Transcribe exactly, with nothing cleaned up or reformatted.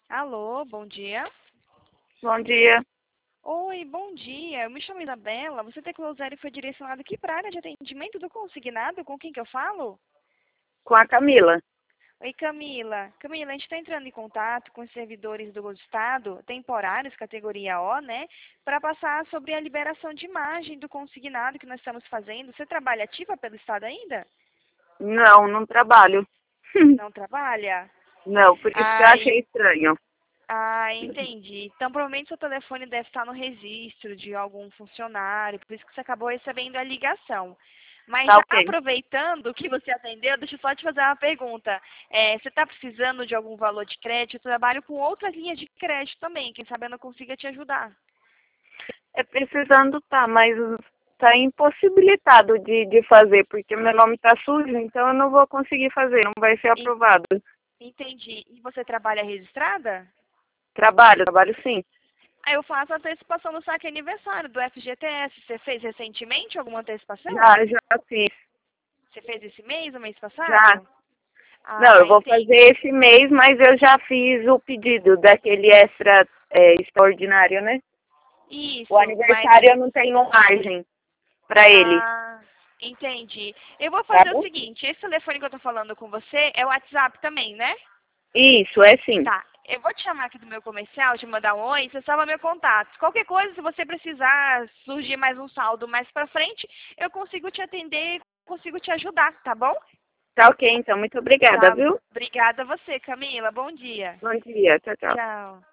Alô, bom dia. Bom dia. Oi, bom dia. Eu me chamo Isabela. Você tem Closer e foi direcionado aqui para a área de atendimento do consignado? Com quem que eu falo? Com a Camila. Oi, Camila. Camila, a gente está entrando em contato com os servidores do Estado, temporários, categoria O, né? Para passar sobre a liberação de imagem do consignado que nós estamos fazendo. Você trabalha ativa pelo Estado ainda? Não, não trabalho. Não trabalha? Não, por isso que eu Ai, achei estranho. Ah, entendi. Então, provavelmente seu telefone deve estar no registro de algum funcionário, por isso que você acabou recebendo a ligação. Mas Tá já ok. aproveitando que você atendeu, deixa eu só te fazer uma pergunta. É, você está precisando de algum valor de crédito? Eu trabalho com outras linhas de crédito também, quem sabe eu não consiga te ajudar. É precisando tá, mas tá impossibilitado de, de fazer, porque meu nome tá sujo, então eu não vou conseguir fazer, não vai ser En- aprovado. Entendi. E você trabalha registrada? Trabalho, trabalho sim. Aí eu faço a antecipação do saque aniversário do F G T S. Você fez recentemente alguma antecipação? Já, já fiz. Você fez esse mês, o mês Já. passado? Não, eu Ah, vou entendi. fazer esse mês, mas eu já fiz o pedido daquele extra é, extraordinário, né? O Isso, mas. aniversário eu não tenho margem pra ele. Ah, entendi. Eu vou Tá fazer o bom? seguinte: esse telefone que eu tô falando com você é o WhatsApp também, né? Isso, é sim. Tá. Eu vou te chamar aqui do meu comercial, te mandar um oi, você salva meu contato. Qualquer coisa, se você precisar surgir mais um saldo mais pra frente, eu consigo te atender, consigo te ajudar, tá bom? Tá ok, então. Muito obrigada, Tá. viu? Obrigada a você, Camila. Bom dia. Bom dia. Tchau, tchau. Tchau.